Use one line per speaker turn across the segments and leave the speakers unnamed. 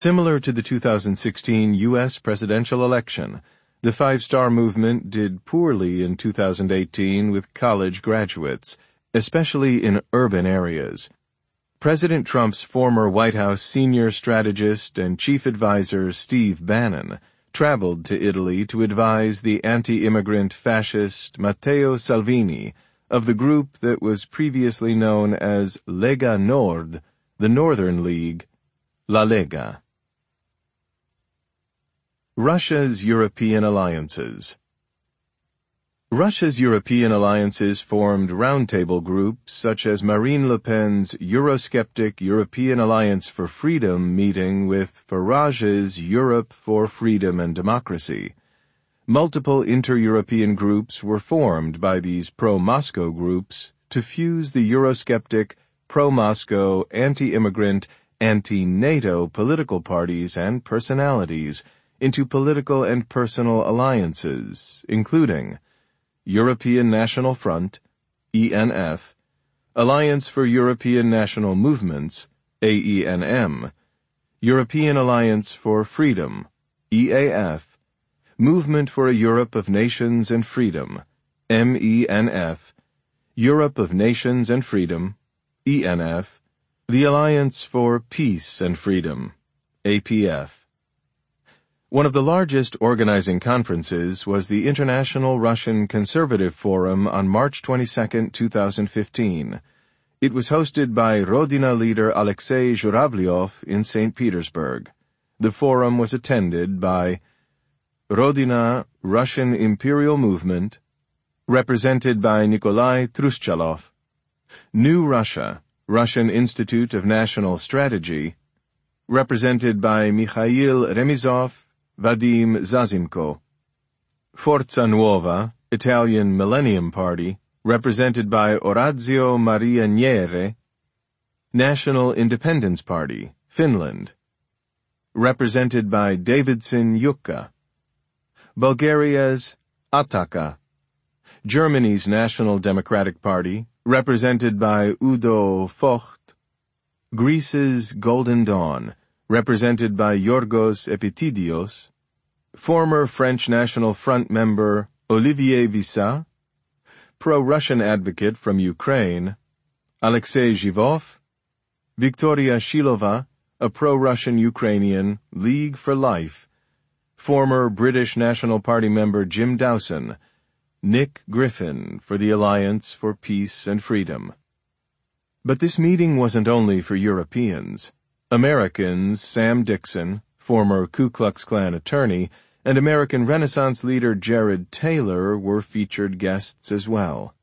Similar to the 2016 U.S. presidential election, the Five Star Movement did poorly in 2018 with college graduates, especially in urban areas. President Trump's former White House senior strategist and chief advisor Steve Bannon traveled to Italy to advise the anti-immigrant fascist Matteo Salvini of the group that was previously known as Lega Nord, the Northern League, La Lega. Russia's European alliances. Russia's European alliances formed roundtable groups such as Marine Le Pen's Eurosceptic European Alliance for Freedom meeting with Farage's Europe for Freedom and Democracy. Multiple inter-European groups were formed by these pro-Moscow groups to fuse the Eurosceptic, pro-Moscow, anti-immigrant, anti-NATO political parties and personalities into political and personal alliances, including European National Front, ENF, Alliance for European National Movements, AENM, European Alliance for Freedom, EAF, Movement for a Europe of Nations and Freedom, MENF, Europe of Nations and Freedom, ENF, the Alliance for Peace and Freedom, APF. One of the largest organizing conferences was the International Russian Conservative Forum on March 22, 2015. It was hosted by Rodina leader Alexei Zhuravlyov in St. Petersburg. The forum was attended by Rodina, Russian Imperial Movement, represented by Nikolai Truschalov, New Russia, Russian Institute of National Strategy, represented by Mikhail Remizov, Vadim Zazimko, Forza Nuova, Italian Millennium Party, represented by Orazio Maria Niere, National Independence Party, Finland, represented by Davidson Jukka, Bulgaria's Ataka, Germany's National Democratic Party, represented by Udo Vogt, Greece's Golden Dawn, represented by Yorgos Epitidios, former French National Front member Olivier Vissa, pro-Russian advocate from Ukraine, Alexei Zhivov, Victoria Shilova, a pro-Russian Ukrainian, League for Life, former British National Party member Jim Dowson, Nick Griffin for the Alliance for Peace and Freedom. But this meeting wasn't only for Europeans. Americans Sam Dixon, former Ku Klux Klan attorney, and American Renaissance leader Jared Taylor were featured guests as well.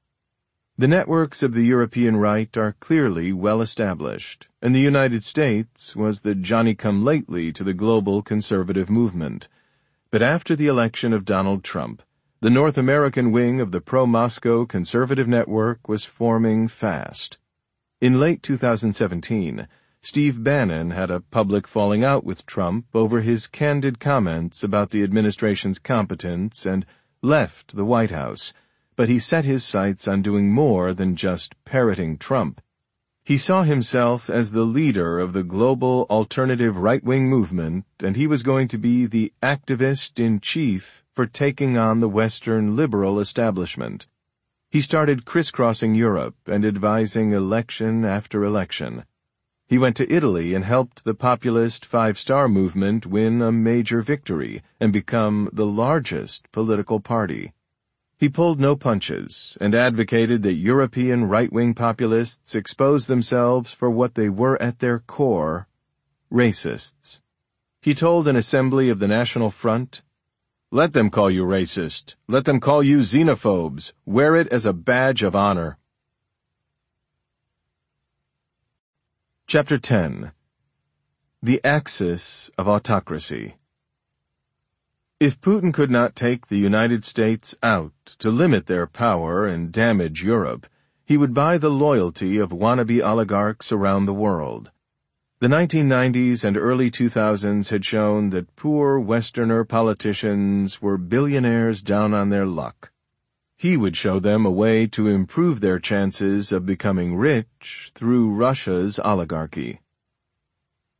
The networks of the European right are clearly well established, and the United States was the Johnny-come-lately to the global conservative movement. But after the election of Donald Trump, the North American wing of the pro-Moscow conservative network was forming fast. In late 2017, Steve Bannon had a public falling out with Trump over his candid comments about the administration's competence and left the White House, but he set his sights on doing more than just parroting Trump. He saw himself as the leader of the global alternative right-wing movement, and he was going to be the activist-in-chief for taking on the Western liberal establishment. He started crisscrossing Europe and advising election after election. He went to Italy and helped the populist Five Star Movement win a major victory and become the largest political party. He pulled no punches and advocated that European right-wing populists expose themselves for what they were at their core, racists. He told an assembly of the National Front, "Let them call you racist. Let them call you xenophobes. Wear it as a badge of honor." Chapter 10. The Axis of Autocracy. If Putin could not take the United States out to limit their power and damage Europe, he would buy the loyalty of wannabe oligarchs around the world. The 1990s and early 2000s had shown that poor Westerner politicians were billionaires down on their luck. He would show them a way to improve their chances of becoming rich through Russia's oligarchy.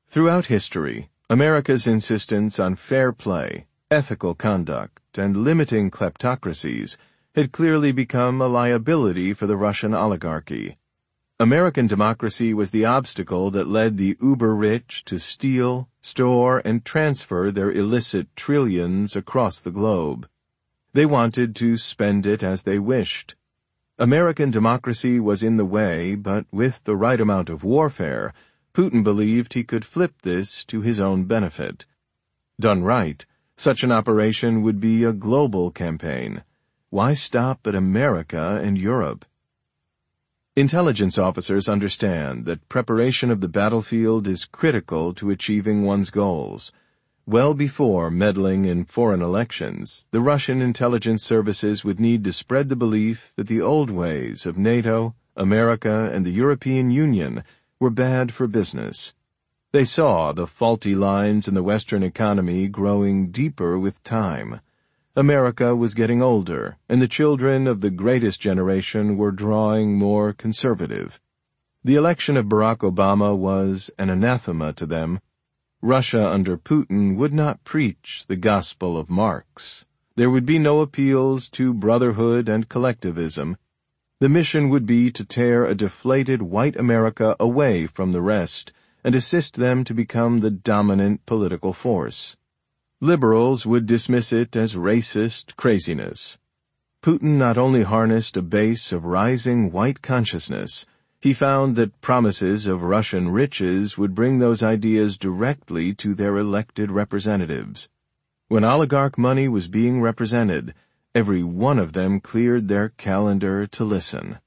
Throughout history, America's insistence on fair play, ethical conduct, and limiting kleptocracies had clearly become a liability for the Russian oligarchy. American democracy was the obstacle that led the uber-rich to steal, store, and transfer their illicit trillions across the globe. They wanted to spend it as they wished. American democracy was in the way, but with the right amount of warfare, Putin believed he could flip this to his own benefit. Done right, such an operation would be a global campaign. Why stop at America and Europe? Intelligence officers understand that preparation of the battlefield is critical to achieving one's goals. Well before meddling in foreign elections, the Russian intelligence services would need to spread the belief that the old ways of NATO, America, and the European Union were bad for business. They saw the faulty lines in the Western economy growing deeper with time. America was getting older, and the children of the greatest generation were drawing more conservative. The election of Barack Obama was an anathema to them. Russia under Putin would not preach the gospel of Marx. There would be no appeals to brotherhood and collectivism. The mission would be to tear a deflated white America away from the rest and assist them to become the dominant political force. Liberals would dismiss it as racist craziness. Putin not only harnessed a base of rising white consciousness, he found that promises of Russian riches would bring those ideas directly to their elected representatives. When oligarch money was being represented, every one of them cleared their calendar to listen.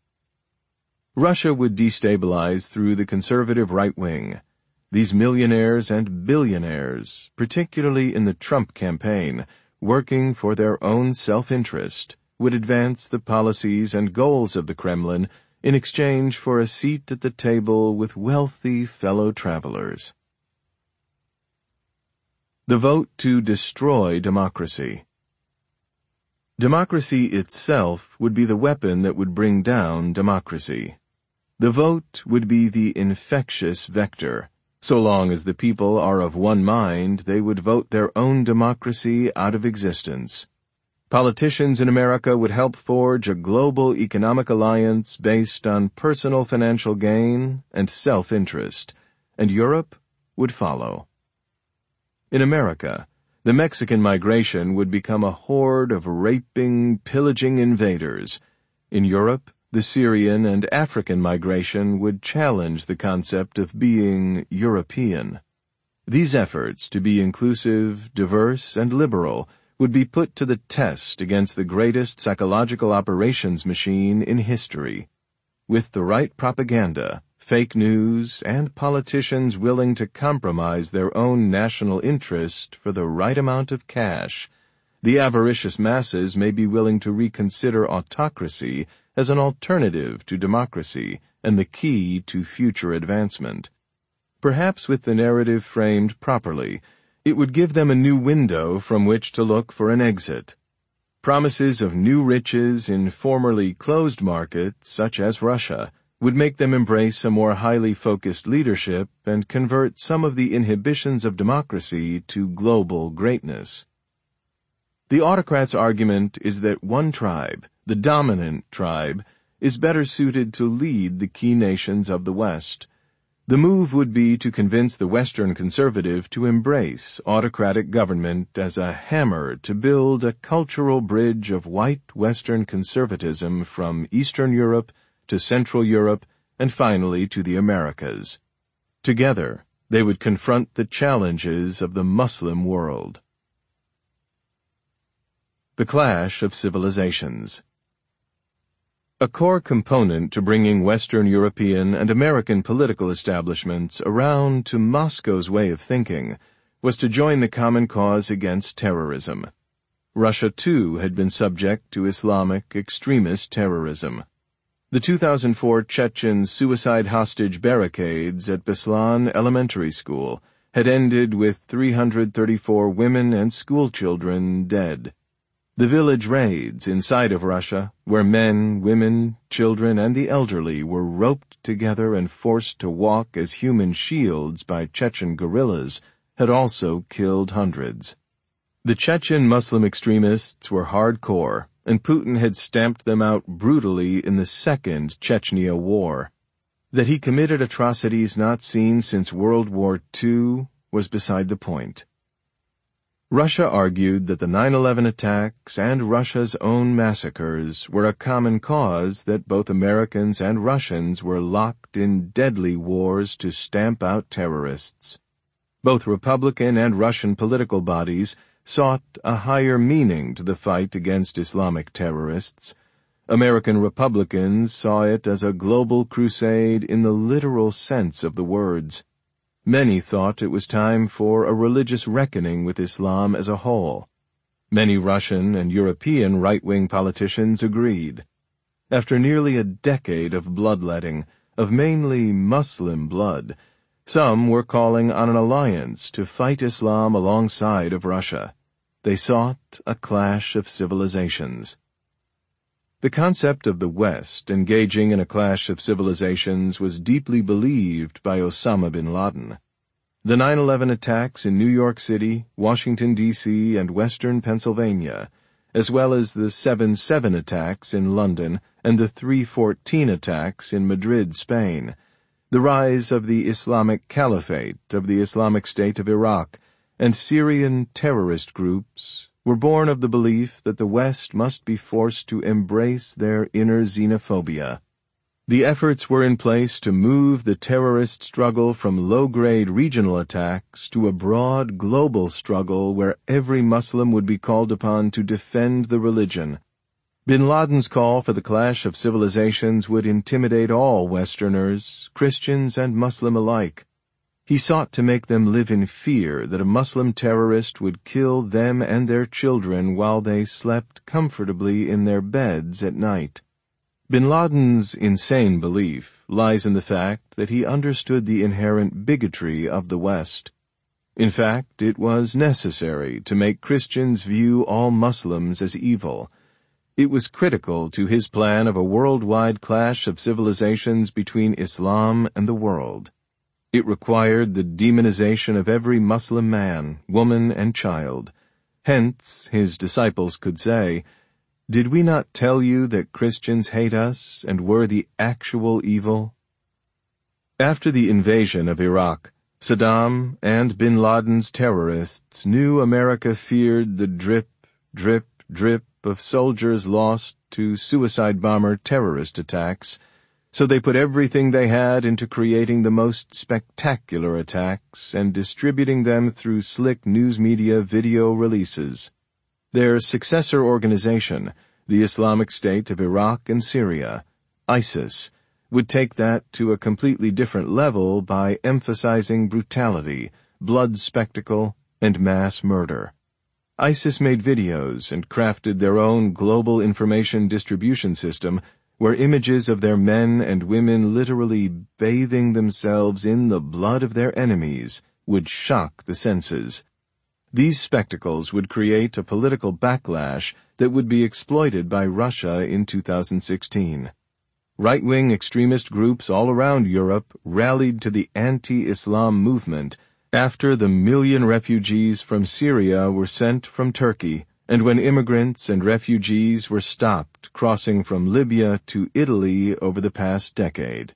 Russia would destabilize through the conservative right wing. These millionaires and billionaires, particularly in the Trump campaign, working for their own self-interest, would advance the policies and goals of the Kremlin in exchange for a seat at the table with wealthy fellow travelers. The vote to destroy democracy. Democracy itself would be the weapon that would bring down democracy. The vote would be the infectious vector. So long as the people are of one mind, they would vote their own democracy out of existence. Politicians in America would help forge a global economic alliance based on personal financial gain and self-interest, and Europe would follow. In America, the Mexican migration would become a horde of raping, pillaging invaders. In Europe, the Syrian and African migration would challenge the concept of being European. These efforts to be inclusive, diverse, and liberal would be put to the test against the greatest psychological operations machine in history. With the right propaganda, fake news, and politicians willing to compromise their own national interest for the right amount of cash, the avaricious masses may be willing to reconsider autocracy as an alternative to democracy and the key to future advancement. Perhaps with the narrative framed properly, it would give them a new window from which to look for an exit. Promises of new riches in formerly closed markets, such as Russia, would make them embrace a more highly focused leadership and convert some of the inhibitions of democracy to global greatness. The autocrat's argument is that one tribe, the dominant tribe, is better suited to lead the key nations of the West. The move would be to convince the Western conservative to embrace autocratic government as a hammer to build a cultural bridge of white Western conservatism from Eastern Europe to Central Europe and finally to the Americas. Together, they would confront the challenges of the Muslim world. The Clash of Civilizations. A core component to bringing Western European and American political establishments around to Moscow's way of thinking was to join the common cause against terrorism. Russia, too, had been subject to Islamic extremist terrorism. The 2004 Chechen suicide hostage barricades at Beslan Elementary School had ended with 334 women and schoolchildren dead. The village raids inside of Russia, where men, women, children, and the elderly were roped together and forced to walk as human shields by Chechen guerrillas, had also killed hundreds. The Chechen Muslim extremists were hardcore, and Putin had stamped them out brutally in the Second Chechnya War. That he committed atrocities not seen since World War II was beside the point. Russia argued that the 9/11 attacks and Russia's own massacres were a common cause that both Americans and Russians were locked in deadly wars to stamp out terrorists. Both Republican and Russian political bodies sought a higher meaning to the fight against Islamic terrorists. American Republicans saw it as a global crusade in the literal sense of the words. Many thought it was time for a religious reckoning with Islam as a whole. Many Russian and European right-wing politicians agreed. After nearly a decade of bloodletting, of mainly Muslim blood, some were calling on an alliance to fight Islam alongside of Russia. They sought a clash of civilizations. The concept of the West engaging in a clash of civilizations was deeply believed by Osama bin Laden. The 9/11 attacks in New York City, Washington, D.C., and western Pennsylvania, as well as the 7/7 attacks in London and the 3/14 attacks in Madrid, Spain, the rise of the Islamic Caliphate of the Islamic State of Iraq, and Syrian terrorist groups were born of the belief that the West must be forced to embrace their inner xenophobia. The efforts were in place to move the terrorist struggle from low-grade regional attacks to a broad global struggle where every Muslim would be called upon to defend the religion. Bin Laden's call for the clash of civilizations would intimidate all Westerners, Christians and Muslim alike. He sought to make them live in fear that a Muslim terrorist would kill them and their children while they slept comfortably in their beds at night. Bin Laden's insane belief lies in the fact that he understood the inherent bigotry of the West. In fact, it was necessary to make Christians view all Muslims as evil. It was critical to his plan of a worldwide clash of civilizations between Islam and the world. It required the demonization of every Muslim man, woman, and child. Hence, his disciples could say, "Did we not tell you that Christians hate us and were the actual evil?" After the invasion of Iraq, Saddam and bin Laden's terrorists knew America feared the drip, drip, drip of soldiers lost to suicide bomber terrorist attacks, so they put everything they had into creating the most spectacular attacks and distributing them through slick news media video releases. Their successor organization, the Islamic State of Iraq and Syria, ISIS, would take that to a completely different level by emphasizing brutality, blood spectacle, and mass murder. ISIS made videos and crafted their own global information distribution system where images of their men and women literally bathing themselves in the blood of their enemies would shock the senses. These spectacles would create a political backlash that would be exploited by Russia in 2016. Right-wing extremist groups all around Europe rallied to the anti-Islam movement after the million refugees from Syria were sent from Turkey, and when immigrants and refugees were stopped crossing from Libya to Italy over the past decade.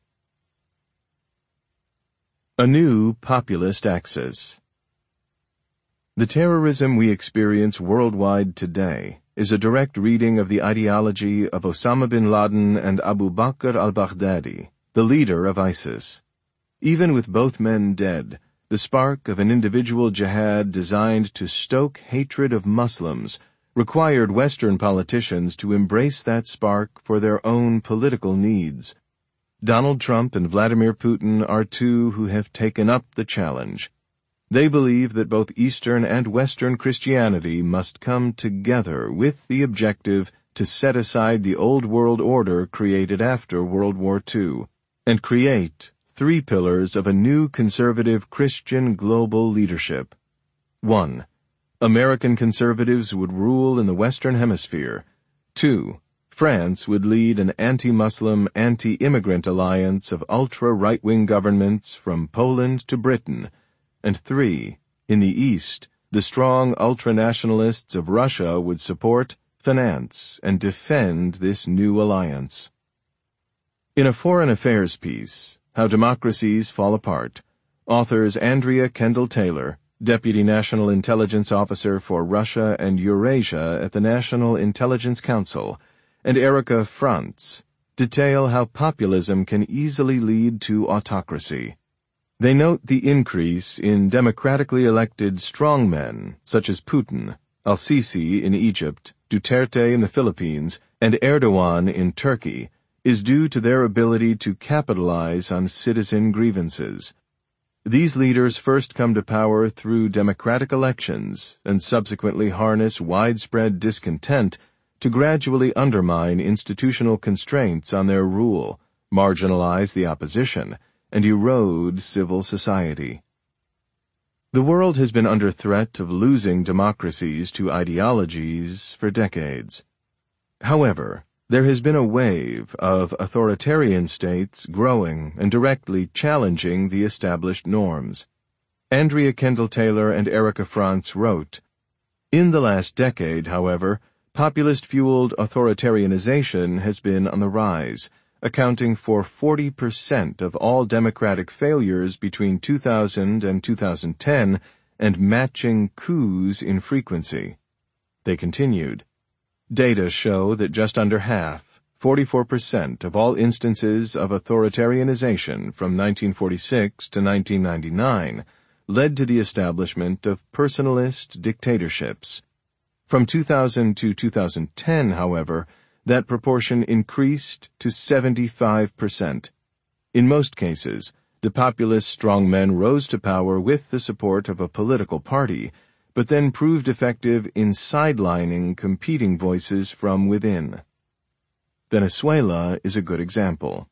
A new populist axis. The terrorism we experience worldwide today is a direct reading of the ideology of Osama bin Laden and Abu Bakr al-Baghdadi, the leader of ISIS. Even with both men dead, the spark of an individual jihad designed to stoke hatred of Muslims required Western politicians to embrace that spark for their own political needs. Donald Trump and Vladimir Putin are two who have taken up the challenge. They believe that both Eastern and Western Christianity must come together with the objective to set aside the old world order created after World War II and create three pillars of a new conservative Christian global leadership. 1. American conservatives would rule in the Western Hemisphere. 2. France would lead an anti-Muslim, anti-immigrant alliance of ultra-right-wing governments from Poland to Britain. And 3. In the East, the strong ultranationalists of Russia would support, finance, and defend this new alliance. In a foreign affairs piece, How Democracies Fall Apart, authors Andrea Kendall Taylor, Deputy National Intelligence Officer for Russia and Eurasia at the National Intelligence Council, and Erika Franz, detail how populism can easily lead to autocracy. They note the increase in democratically elected strongmen such as Putin, al-Sisi in Egypt, Duterte in the Philippines, and Erdogan in Turkey is due to their ability to capitalize on citizen grievances. These leaders first come to power through democratic elections and subsequently harness widespread discontent to gradually undermine institutional constraints on their rule, marginalize the opposition, and erode civil society. The world has been under threat of losing democracies to ideologies for decades. However, there has been a wave of authoritarian states growing and directly challenging the established norms. Andrea Kendall Taylor and Erika Franz wrote, "In the last decade, however, populist-fueled authoritarianization has been on the rise, accounting for 40% of all democratic failures between 2000 and 2010 and matching coups in frequency." They continued, "Data show that just under half, 44% of all instances of authoritarianization from 1946 to 1999 led to the establishment of personalist dictatorships. From 2000 to 2010, however, that proportion increased to 75%. In most cases, the populist strongmen rose to power with the support of a political party, but then proved effective in sidelining competing voices from within. Venezuela is a good example.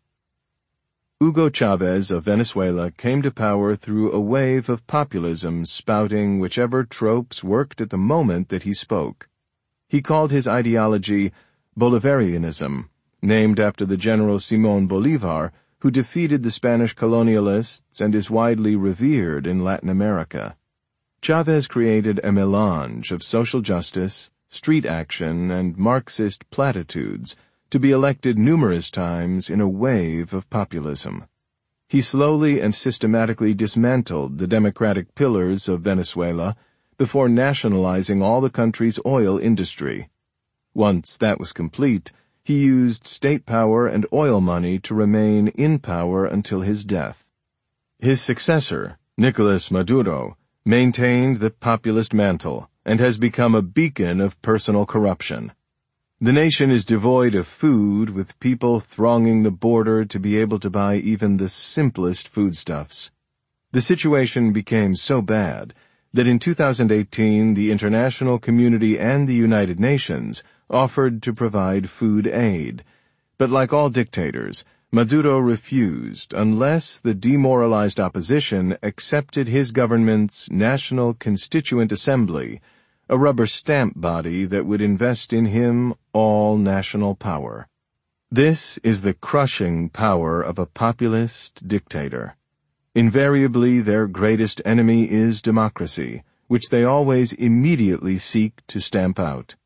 Hugo Chavez of Venezuela came to power through a wave of populism spouting whichever tropes worked at the moment that he spoke. He called his ideology Bolivarianism, named after the General Simón Bolívar, who defeated the Spanish colonialists and is widely revered in Latin America. Chavez created a melange of social justice, street action, and Marxist platitudes to be elected numerous times in a wave of populism. He slowly and systematically dismantled the democratic pillars of Venezuela before nationalizing all the country's oil industry. Once that was complete, he used state power and oil money to remain in power until his death. His successor, Nicolas Maduro, maintained the populist mantle and has become a beacon of personal corruption. The nation is devoid of food, with people thronging the border to be able to buy even the simplest foodstuffs. The situation became so bad that in 2018 the international community and the United Nations offered to provide food aid. But like all dictators, Maduro refused unless the demoralized opposition accepted his government's National Constituent Assembly, a rubber stamp body that would invest in him all national power. This is the crushing power of a populist dictator. Invariably, their greatest enemy is democracy, which they always immediately seek to stamp out.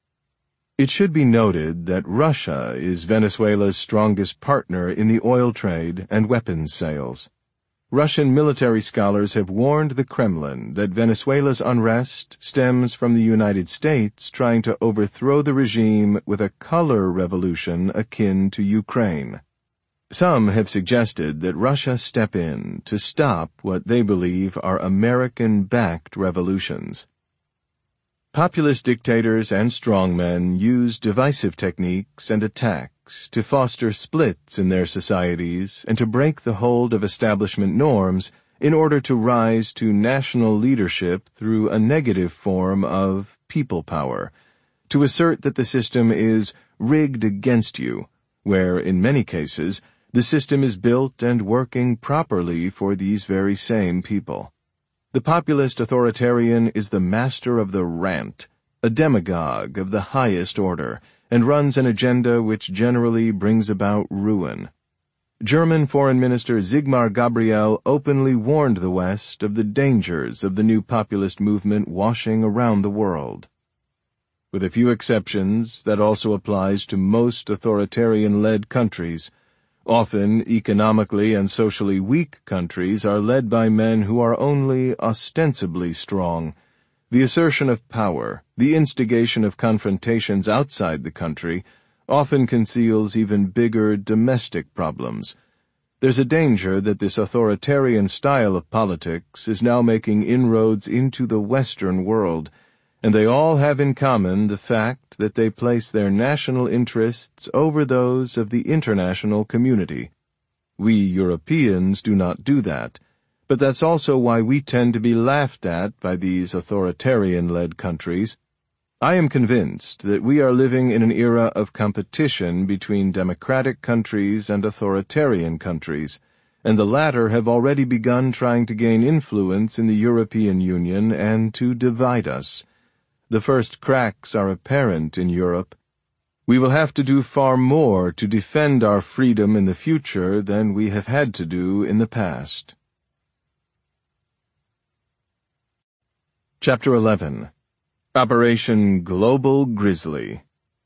It should be noted that Russia is Venezuela's strongest partner in the oil trade and weapons sales. Russian military scholars have warned the Kremlin that Venezuela's unrest stems from the United States trying to overthrow the regime with a color revolution akin to Ukraine. Some have suggested that Russia step in to stop what they believe are American-backed revolutions. Populist dictators and strongmen use divisive techniques and attacks to foster splits in their societies and to break the hold of establishment norms in order to rise to national leadership through a negative form of people power, to assert that the system is rigged against you, where, in many cases, the system is built and working properly for these very same people. The populist authoritarian is the master of the rant, a demagogue of the highest order, and runs an agenda which generally brings about ruin. German Foreign Minister Sigmar Gabriel openly warned the West of the dangers of the new populist movement washing around the world. With a few exceptions, that also applies to most authoritarian-led countries. Often, economically and socially weak countries are led by men who are only ostensibly strong. The assertion of power, the instigation of confrontations outside the country, often conceals even bigger domestic problems. There's a danger that this authoritarian style of politics is now making inroads into the Western world, and they all have in common the fact that they place their national interests over those of the international community. We Europeans do not do that, but that's also why we tend to be laughed at by these authoritarian-led countries. I am convinced that we are living in an era of competition between democratic countries and authoritarian countries, and the latter have already begun trying to gain influence in the European Union and to divide us. The first cracks are apparent in Europe. We will have to do far more to defend our freedom in the future than we have had to do in the past. Chapter 11. Operation Global Grizzly.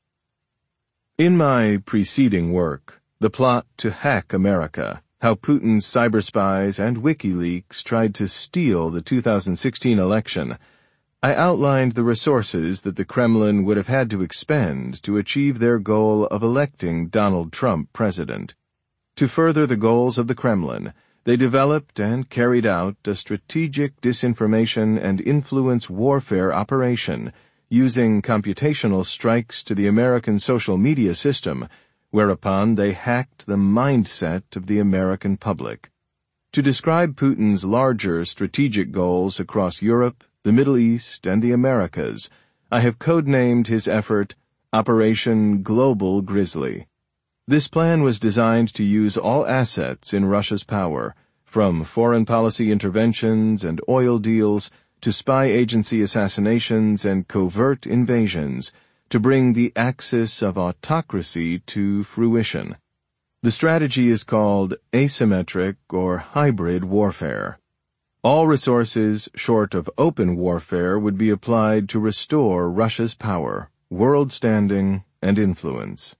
In my preceding work, The Plot to Hack America, How Putin's Cyberspies and WikiLeaks Tried to Steal the 2016 Election, I outlined the resources that the Kremlin would have had to expend to achieve their goal of electing Donald Trump president. To further the goals of the Kremlin, they developed and carried out a strategic disinformation and influence warfare operation using computational strikes to the American social media system, whereupon they hacked the mindset of the American public. To describe Putin's larger strategic goals across Europe, the Middle East, and the Americas, I have codenamed his effort Operation Global Grizzly. This plan was designed to use all assets in Russia's power, from foreign policy interventions and oil deals to spy agency assassinations and covert invasions, to bring the axis of autocracy to fruition. The strategy is called asymmetric or hybrid warfare. All resources short of open warfare would be applied to restore Russia's power, world standing, and influence.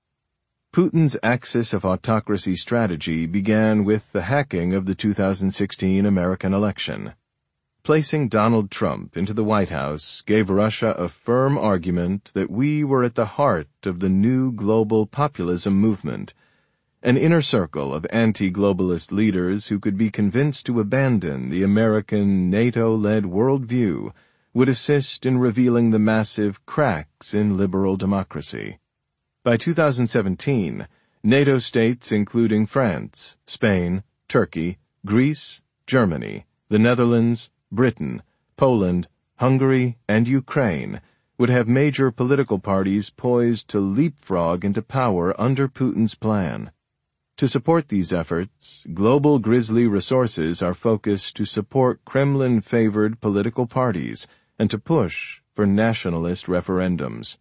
Putin's axis of autocracy strategy began with the hacking of the 2016 American election. Placing Donald Trump into the White House gave Russia a firm argument that we were at the heart of the new global populism movement. An inner circle of anti-globalist leaders who could be convinced to abandon the American NATO-led worldview would assist in revealing the massive cracks in liberal democracy. By 2017, NATO states including France, Spain, Turkey, Greece, Germany, the Netherlands, Britain, Poland, Hungary, and Ukraine would have major political parties poised to leapfrog into power under Putin's plan. To support these efforts, Global Grizzly resources are focused to support Kremlin-favored political parties and to push for nationalist referendums.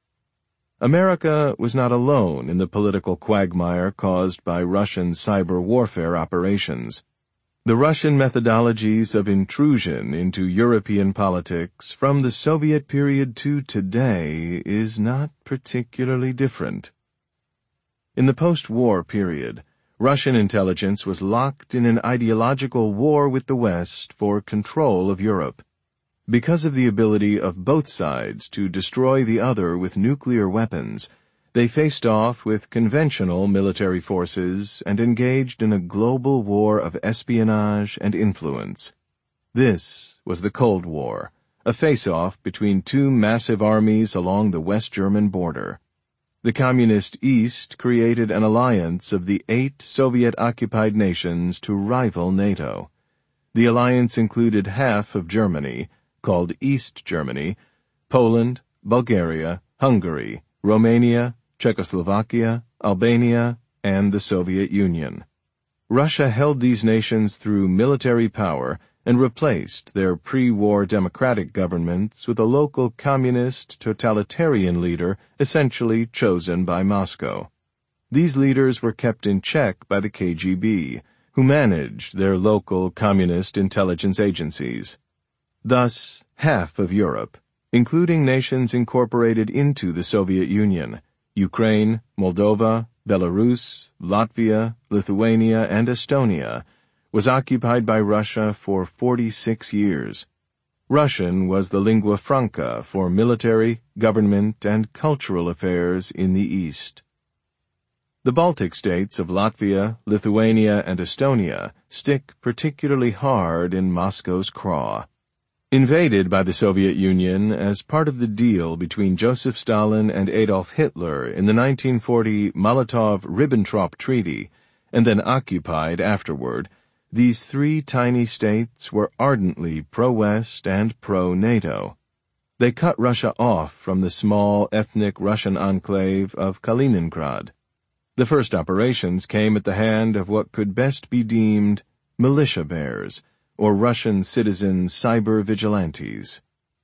America was not alone in the political quagmire caused by Russian cyber warfare operations. The Russian methodologies of intrusion into European politics from the Soviet period to today is not particularly different. In the post-war period, Russian intelligence was locked in an ideological war with the West for control of Europe. Because of the ability of both sides to destroy the other with nuclear weapons, they faced off with conventional military forces and engaged in a global war of espionage and influence. This was the Cold War, a face-off between two massive armies along the West German border. The Communist East created an alliance of the 8 Soviet-occupied nations to rival NATO. The alliance included half of Germany, called East Germany, Poland, Bulgaria, Hungary, Romania, Czechoslovakia, Albania, and the Soviet Union. Russia held these nations through military power and replaced their pre-war democratic governments with a local communist totalitarian leader essentially chosen by Moscow. These leaders were kept in check by the KGB, who managed their local communist intelligence agencies. Thus, half of Europe, including nations incorporated into the Soviet Union, Ukraine, Moldova, Belarus, Latvia, Lithuania, and Estonia, was occupied by Russia for 46 years. Russian was the lingua franca for military, government, and cultural affairs in the East. The Baltic states of Latvia, Lithuania, and Estonia stick particularly hard in Moscow's craw. Invaded by the Soviet Union as part of the deal between Joseph Stalin and Adolf Hitler in the 1940 Molotov-Ribbentrop Treaty, and then occupied afterward, these three tiny states were ardently pro-West and pro-NATO. They cut Russia off from the small ethnic Russian enclave of Kaliningrad. The first operations came at the hand of what could best be deemed militia bears, or Russian citizen cyber vigilantes.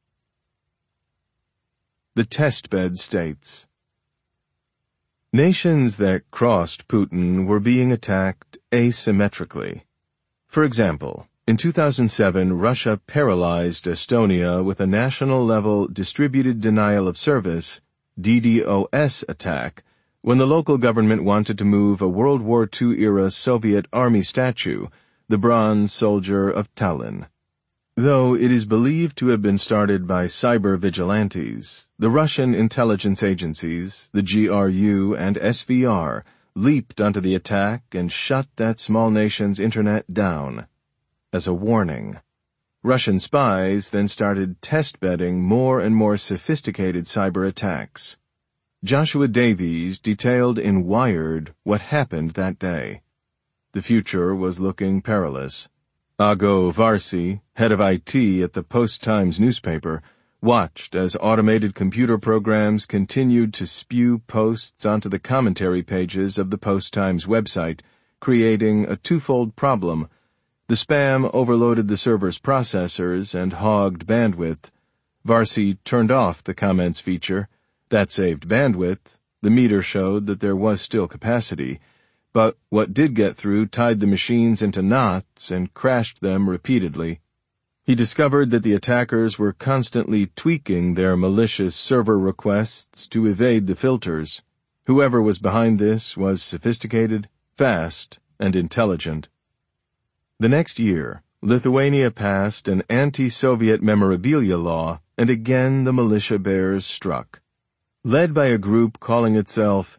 The testbed states. Nations that crossed Putin were being attacked asymmetrically. For example, in 2007, Russia paralyzed Estonia with a national-level distributed denial of service, DDoS attack, when the local government wanted to move a World War II-era Soviet Army statue, the Bronze Soldier of Tallinn. Though it is believed to have been started by cyber vigilantes, the Russian intelligence agencies, the GRU and SVR, leaped onto the attack and shut that small nation's internet down. As a warning, Russian spies then started test-bedding more and more sophisticated cyber attacks. Joshua Davies detailed in Wired what happened that day. The future was looking perilous. Ago Varsi, head of IT at the Post-Times newspaper, watched as automated computer programs continued to spew posts onto the commentary pages of the Post-Times website, creating a twofold problem. The spam overloaded the server's processors and hogged bandwidth. Varsi turned off the comments feature. That saved bandwidth. The meter showed that there was still capacity, but what did get through tied the machines into knots and crashed them repeatedly. He discovered that the attackers were constantly tweaking their malicious server requests to evade the filters. Whoever was behind this was sophisticated, fast, and intelligent. The next year, Lithuania passed an anti-Soviet memorabilia law, and again the militia bears struck. Led by a group calling itself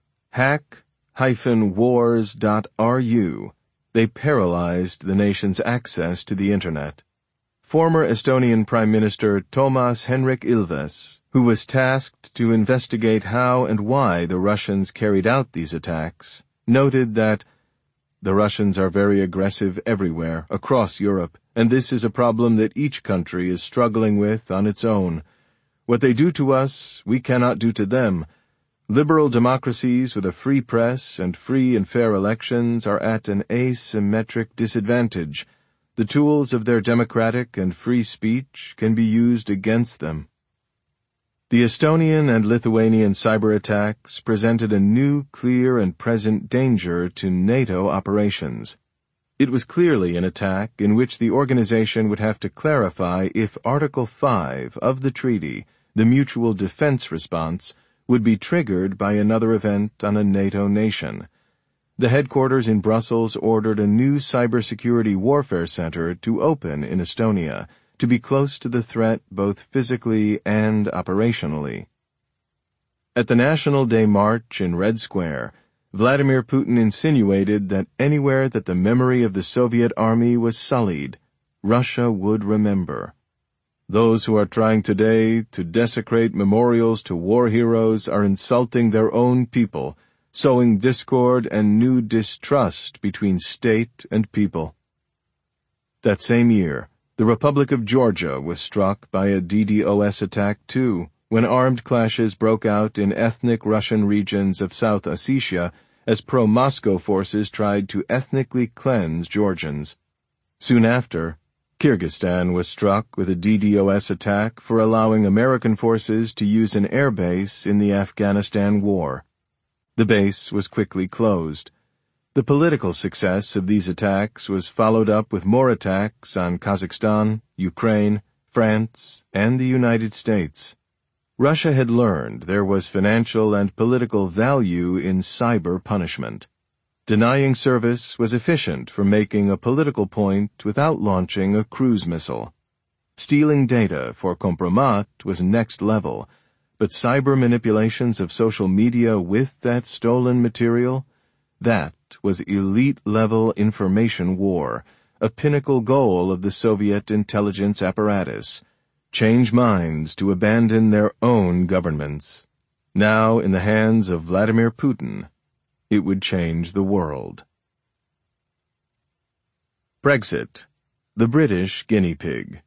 hack-wars.ru, they paralyzed the nation's access to the Internet. Former Estonian Prime Minister Toomas Hendrik Ilves, who was tasked to investigate how and why the Russians carried out these attacks, noted that the Russians are very aggressive everywhere, across Europe, and this is a problem that each country is struggling with on its own. What they do to us, we cannot do to them. Liberal democracies with a free press and free and fair elections are at an asymmetric disadvantage. The tools of their democratic and free speech can be used against them. The Estonian and Lithuanian cyber attacks presented a new, clear, and present danger to NATO operations. It was clearly an attack in which the organization would have to clarify if Article 5 of the treaty, the mutual defense response, would be triggered by another event on a NATO nation. The headquarters in Brussels ordered a new cybersecurity warfare center to open in Estonia, to be close to the threat both physically and operationally. At the National Day March in Red Square, Vladimir Putin insinuated that anywhere that the memory of the Soviet army was sullied, Russia would remember. Those who are trying today to desecrate memorials to war heroes are insulting their own people, sowing discord and new distrust between state and people. That same year, the Republic of Georgia was struck by a DDoS attack too, when armed clashes broke out in ethnic Russian regions of South Ossetia as pro-Moscow forces tried to ethnically cleanse Georgians. Soon after, Kyrgyzstan was struck with a DDoS attack for allowing American forces to use an air base in the Afghanistan war. The base was quickly closed. The political success of these attacks was followed up with more attacks on Kazakhstan, Ukraine, France, and the United States. Russia had learned there was financial and political value in cyber punishment. Denying service was efficient for making a political point without launching a cruise missile. Stealing data for compromat was next level, but cyber manipulations of social media with that stolen material, that was elite-level information war, a pinnacle goal of the Soviet intelligence apparatus. Change minds to abandon their own governments. Now in the hands of Vladimir Putin, it would change the world. Brexit, the British guinea pig.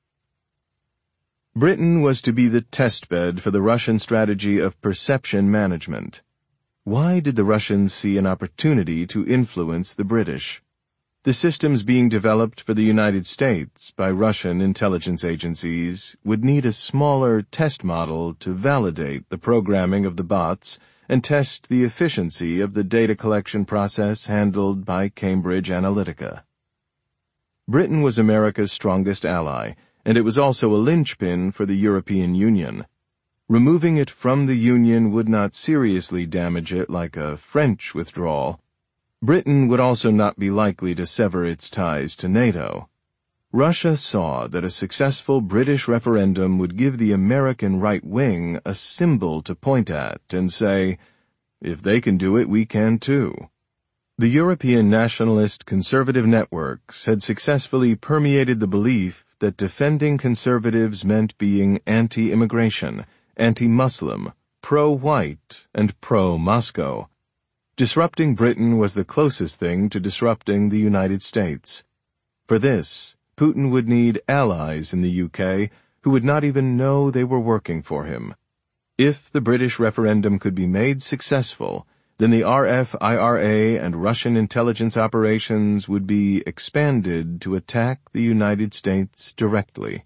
Britain was to be the testbed for the Russian strategy of perception management. Why did the Russians see an opportunity to influence the British? The systems being developed for the United States by Russian intelligence agencies would need a smaller test model to validate the programming of the bots and test the efficiency of the data collection process handled by Cambridge Analytica. Britain was America's strongest ally, and it was also a linchpin for the European Union. Removing it from the Union would not seriously damage it like a French withdrawal. Britain would also not be likely to sever its ties to NATO. Russia saw that a successful British referendum would give the American right wing a symbol to point at and say, if they can do it, we can too. The European nationalist conservative networks had successfully permeated the belief that defending conservatives meant being anti-immigration, anti-Muslim, pro-white, and pro-Moscow. Disrupting Britain was the closest thing to disrupting the United States. For this, Putin would need allies in the UK who would not even know they were working for him. If the British referendum could be made successful, then the RF-IRA and Russian intelligence operations would be expanded to attack the United States directly.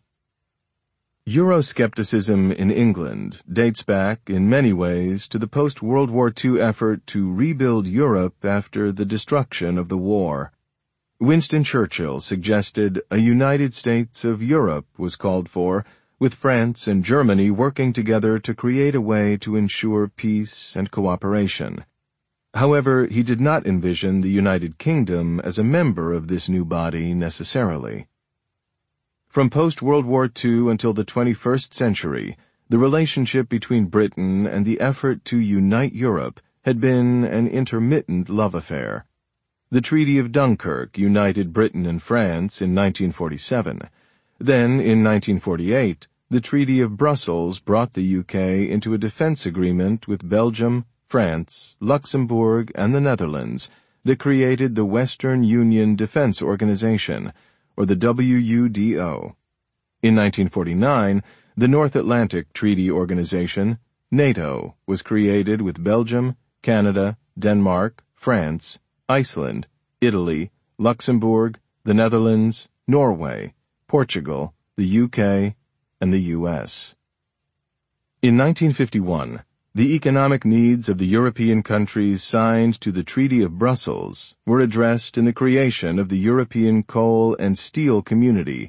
Euroscepticism in England dates back, in many ways, to the post-World War II effort to rebuild Europe after the destruction of the war. Winston Churchill suggested a United States of Europe was called for, with France and Germany working together to create a way to ensure peace and cooperation. However, he did not envision the United Kingdom as a member of this new body necessarily. From post-World War II until the 21st century, the relationship between Britain and the effort to unite Europe had been an intermittent love affair. The Treaty of Dunkirk united Britain and France in 1947. Then, in 1948, the Treaty of Brussels brought the UK into a defense agreement with Belgium, France, Luxembourg, and the Netherlands that created the Western Union Defense Organization, or the WUDO. In 1949, the North Atlantic Treaty Organization, NATO, was created with Belgium, Canada, Denmark, France, Iceland, Italy, Luxembourg, the Netherlands, Norway, Portugal, the UK, and the US. In 1951, the economic needs of the European countries signed to the Treaty of Brussels were addressed in the creation of the European Coal and Steel Community,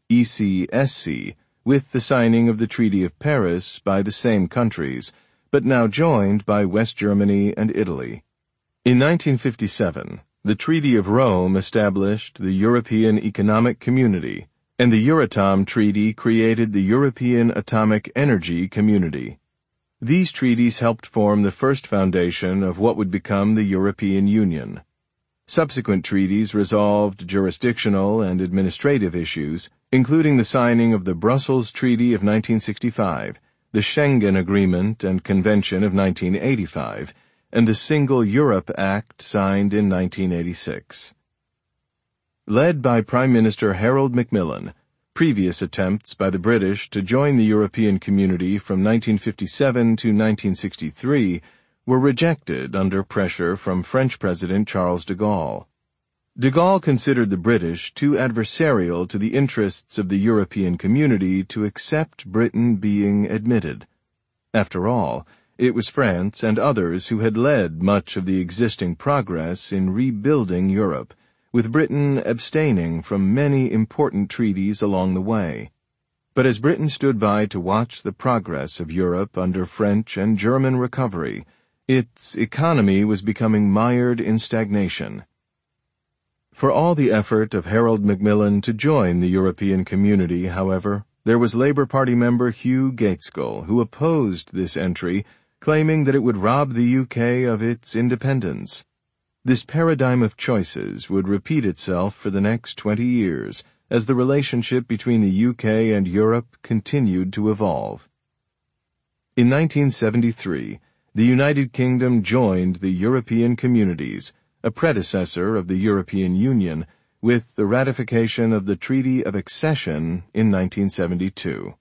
ECSC, with the signing of the Treaty of Paris by the same countries, but now joined by West Germany and Italy. In 1957, the Treaty of Rome established the European Economic Community, and the Euratom Treaty created the European Atomic Energy Community. These treaties helped form the first foundation of what would become the European Union. Subsequent treaties resolved jurisdictional and administrative issues, including the signing of the Brussels Treaty of 1965, the Schengen Agreement and Convention of 1985, and the Single Europe Act signed in 1986. Led by Prime Minister Harold Macmillan, previous attempts by the British to join the European Community from 1957 to 1963 were rejected under pressure from French President Charles de Gaulle. De Gaulle considered the British too adversarial to the interests of the European community to accept Britain being admitted. After all, it was France and others who had led much of the existing progress in rebuilding Europe, with Britain abstaining from many important treaties along the way. But as Britain stood by to watch the progress of Europe under French and German recovery, its economy was becoming mired in stagnation. For all the effort of Harold Macmillan to join the European community, however, there was Labour Party member Hugh Gaitskell who opposed this entry, claiming that it would rob the UK of its independence. This paradigm of choices would repeat itself for the next 20 years as the relationship between the UK and Europe continued to evolve. In 1973, the United Kingdom joined the European Communities, a predecessor of the European Union, with the ratification of the Treaty of Accession in 1972.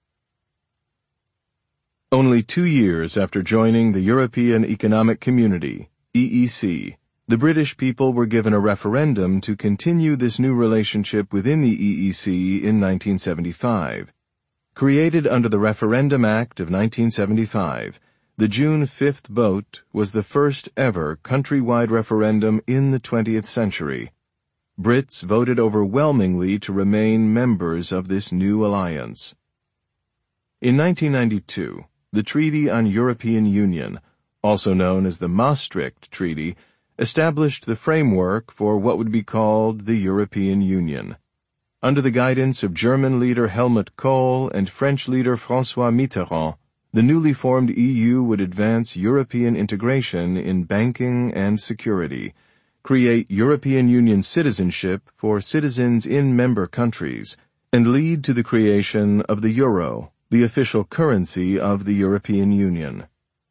Only 2 years after joining the European Economic Community, EEC, the British people were given a referendum to continue this new relationship within the EEC in 1975. Created under the Referendum Act of 1975, the June 5th vote was the first ever countrywide referendum in the 20th century. Brits voted overwhelmingly to remain members of this new alliance. In 1992, the Treaty on European Union, also known as the Maastricht Treaty, established the framework for what would be called the European Union. Under the guidance of German leader Helmut Kohl and French leader François Mitterrand, the newly formed EU would advance European integration in banking and security, create European Union citizenship for citizens in member countries, and lead to the creation of the euro, the official currency of the European Union.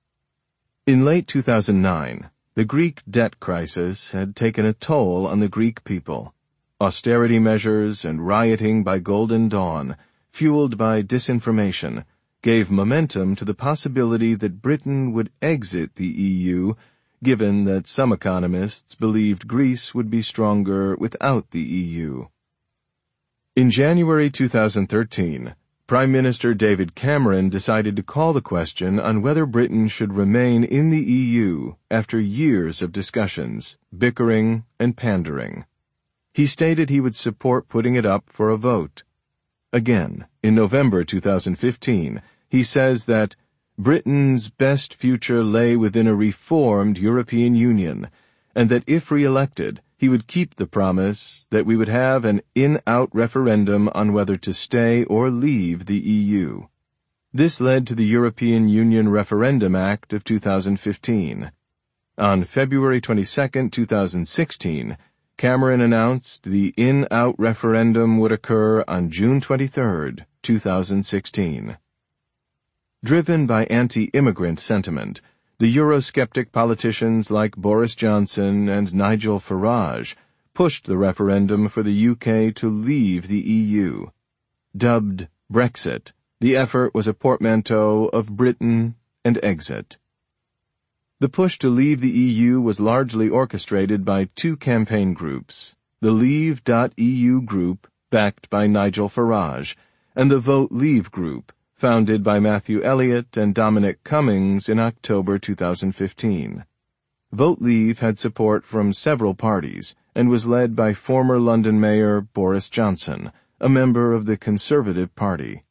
In late 2009, the Greek debt crisis had taken a toll on the Greek people. Austerity measures and rioting by Golden Dawn, fueled by disinformation, gave momentum to the possibility that Britain would exit the EU, given that some economists believed Greece would be stronger without the EU. In January 2013, Prime Minister David Cameron decided to call the question on whether Britain should remain in the EU after years of discussions, bickering, and pandering. He stated he would support putting it up for a vote. Again, in November 2015, he says that Britain's best future lay within a reformed European Union, and that if re-elected, he would keep the promise that we would have an in-out referendum on whether to stay or leave the EU. This led to the European Union Referendum Act of 2015. On February 22, 2016, Cameron announced the in-out referendum would occur on June 23, 2016. Driven by anti-immigrant sentiment, the Eurosceptic politicians like Boris Johnson and Nigel Farage pushed the referendum for the UK to leave the EU. Dubbed Brexit, the effort was a portmanteau of Britain and exit. The push to leave the EU was largely orchestrated by two campaign groups, the Leave.eu group, backed by Nigel Farage, and the Vote Leave group, founded by Matthew Elliott and Dominic Cummings in October 2015. Vote Leave had support from several parties and was led by former London Mayor Boris Johnson, a member of the Conservative Party.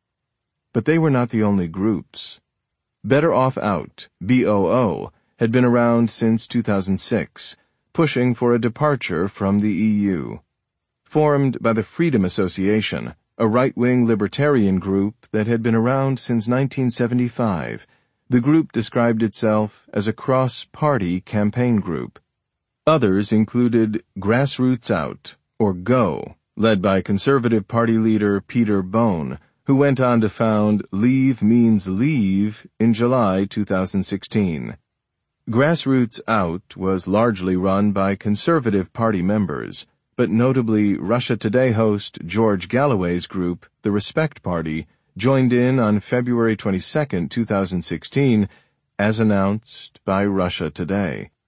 But they were not the only groups. Better Off Out, BOO, had been around since 2006, pushing for a departure from the EU. Formed by the Freedom Association, a right-wing libertarian group that had been around since 1975, the group described itself as a cross-party campaign group. Others included Grassroots Out, or GO, led by Conservative Party leader Peter Bone, who went on to found Leave Means Leave in July 2016. Grassroots Out was largely run by Conservative Party members, but notably Russia Today host George Galloway's group, the Respect Party, joined in on February 22, 2016, as announced by Russia Today.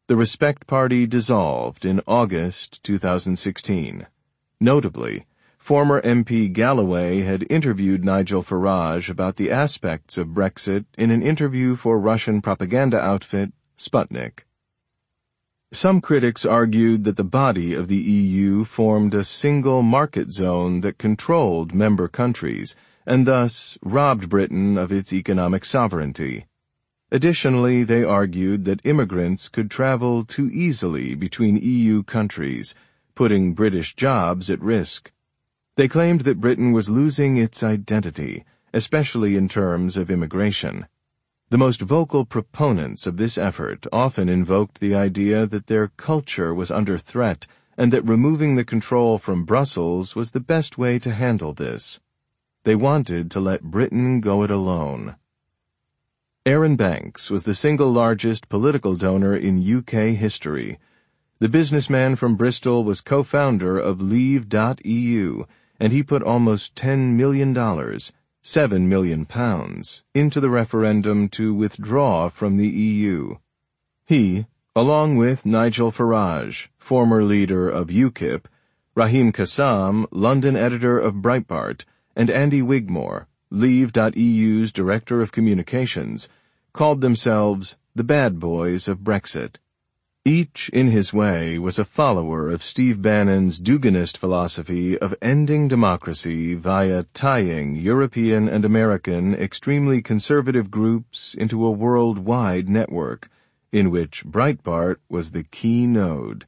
the Respect Party dissolved in August 2016. Notably, former MP Galloway had interviewed Nigel Farage about the aspects of Brexit in an interview for Russian propaganda outfit Sputnik. Some critics argued that the body of the EU formed a single market zone that controlled member countries, and thus robbed Britain of its economic sovereignty. Additionally, they argued that immigrants could travel too easily between EU countries, putting British jobs at risk. They claimed that Britain was losing its identity, especially in terms of immigration. The most vocal proponents of this effort often invoked the idea that their culture was under threat and that removing the control from Brussels was the best way to handle this. They wanted to let Britain go it alone. Aaron Banks was the single largest political donor in UK history. The businessman from Bristol was co-founder of Leave.eu, and he put almost $10 million, £7 million, into the referendum to withdraw from the EU. He, along with Nigel Farage, former leader of UKIP, Raheem Kassam, London editor of Breitbart, and Andy Wigmore, Leave.eu's director of communications, called themselves the bad boys of Brexit. Each, in his way, was a follower of Steve Bannon's Duginist philosophy of ending democracy via tying European and American extremely conservative groups into a worldwide network, in which Breitbart was the key node.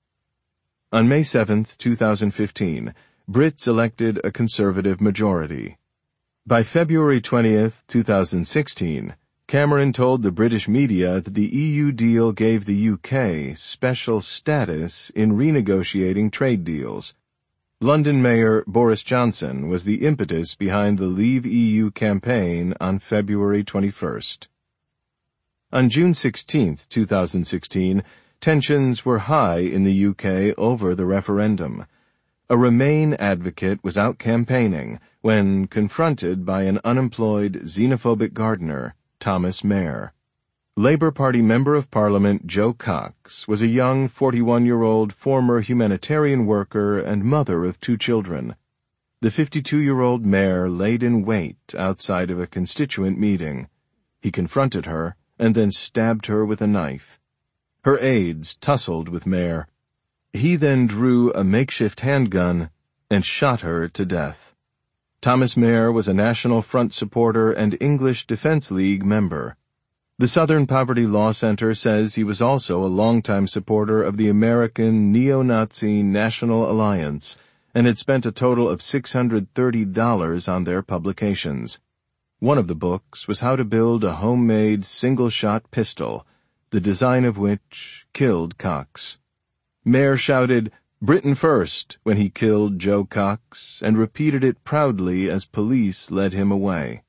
On May 7, 2015, Brits elected a conservative majority. By February 20, 2016, Cameron told the British media that the EU deal gave the UK special status in renegotiating trade deals. London Mayor Boris Johnson was the impetus behind the Leave EU campaign on February 21st. On June 16, 2016, tensions were high in the UK over the referendum. A Remain advocate was out campaigning when confronted by an unemployed xenophobic gardener, Thomas Mair. Labour Party Member of Parliament Joe Cox was a young 41-year-old former humanitarian worker and mother of 2 children. The 52-year-old Mair laid in wait outside of a constituent meeting. He confronted her and then stabbed her with a knife. Her aides tussled with Mair. He then drew a makeshift handgun and shot her to death. Thomas Mair was a National Front supporter and English Defence League member. The Southern Poverty Law Center says he was also a longtime supporter of the American neo-Nazi National Alliance and had spent a total of $630 on their publications. One of the books was How to Build a Homemade Single-Shot Pistol, the design of which killed Cox. Mair shouted, "Britain first," when he killed Joe Cox, and repeated it proudly as police led him away.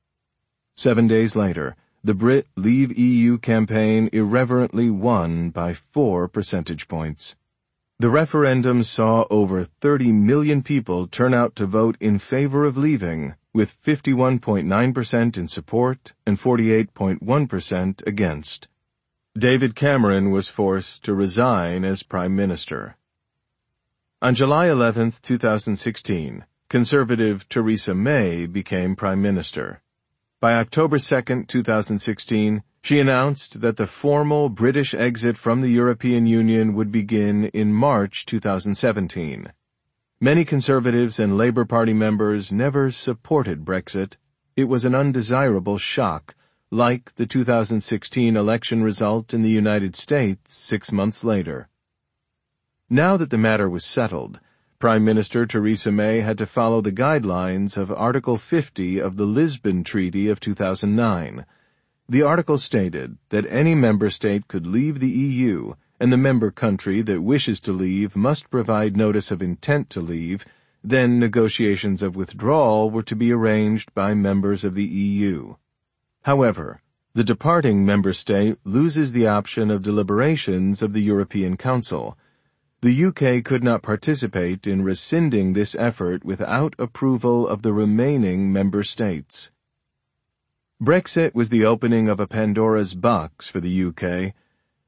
7 days later, the Brit Leave EU campaign irreverently won by 4 percentage points. The referendum saw over 30 million people turn out to vote in favor of leaving, with 51.9% in support and 48.1% against. David Cameron was forced to resign as Prime Minister. On July 11, 2016, Conservative Theresa May became Prime Minister. By October 2, 2016, she announced that the formal British exit from the European Union would begin in March 2017. Many Conservatives and Labour Party members never supported Brexit. It was an undesirable shock, like the 2016 election result in the United States 6 months later. Now that the matter was settled, Prime Minister Theresa May had to follow the guidelines of Article 50 of the Lisbon Treaty of 2009. The article stated that any member state could leave the EU, and the member country that wishes to leave must provide notice of intent to leave. Then negotiations of withdrawal were to be arranged by members of the EU. However, the departing member state loses the option of deliberations of the European Council. The UK could not participate in rescinding this effort without approval of the remaining member states. Brexit was the opening of a Pandora's box for the UK.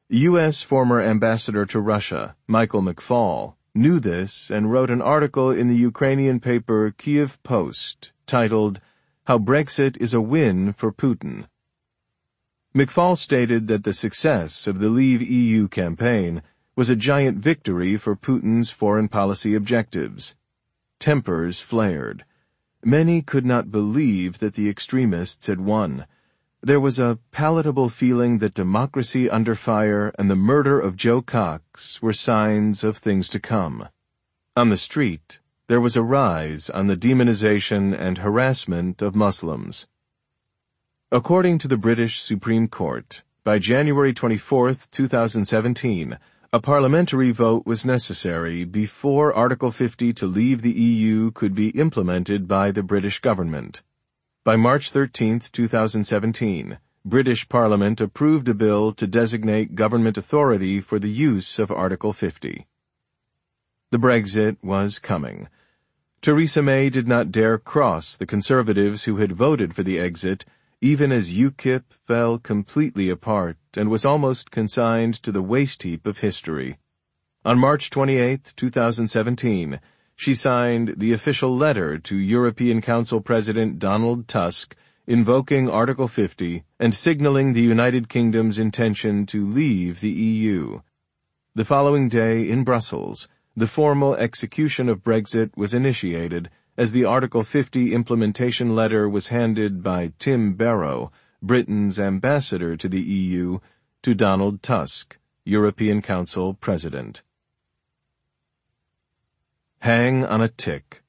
U.S. former ambassador to Russia, Michael McFaul, knew this and wrote an article in the Ukrainian paper Kyiv Post titled, "How Brexit is a Win for Putin." McFaul stated that the success of the Leave EU campaign was a giant victory for Putin's foreign policy objectives. Tempers flared. Many could not believe that the extremists had won. There was a palatable feeling that democracy under fire and the murder of Joe Cox were signs of things to come. On the street, there was a rise on the demonization and harassment of Muslims. According to the British Supreme Court, by January 24, 2017, a parliamentary vote was necessary before Article 50 to leave the EU could be implemented by the British government. By March 13, 2017, British Parliament approved a bill to designate government authority for the use of Article 50. The Brexit was coming. Theresa May did not dare cross the Conservatives who had voted for the exit, even as UKIP fell completely apart and was almost consigned to the waste heap of history. On March 28, 2017, she signed the official letter to European Council President Donald Tusk invoking Article 50 and signaling the United Kingdom's intention to leave the EU. The following day in Brussels, the formal execution of Brexit was initiated as the Article 50 implementation letter was handed by Tim Barrow, Britain's ambassador to the EU, to Donald Tusk, European Council President. Hang on a tick.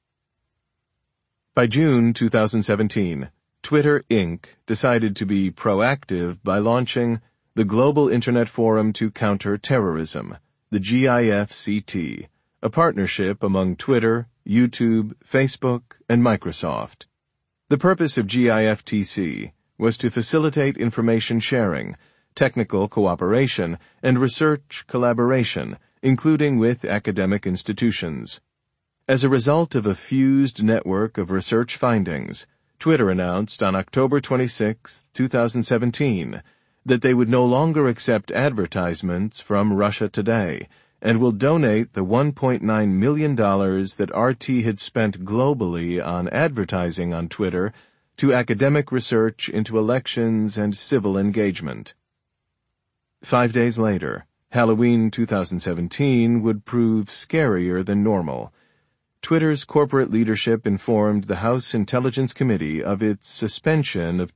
By June 2017, Twitter Inc. decided to be proactive by launching the Global Internet Forum to Counter Terrorism, the GIFCT, a partnership among Twitter, YouTube, Facebook, and Microsoft. The purpose of GIFTC was to facilitate information sharing, technical cooperation, and research collaboration, including with academic institutions. As a result of a fused network of research findings, Twitter announced on October 26, 2017, that they would no longer accept advertisements from Russia Today and will donate the $1.9 million that RT had spent globally on advertising on Twitter to academic research into elections and civil engagement. 5 days later, Halloween 2017 would prove scarier than normal. Twitter's corporate leadership informed the House Intelligence Committee of its suspension of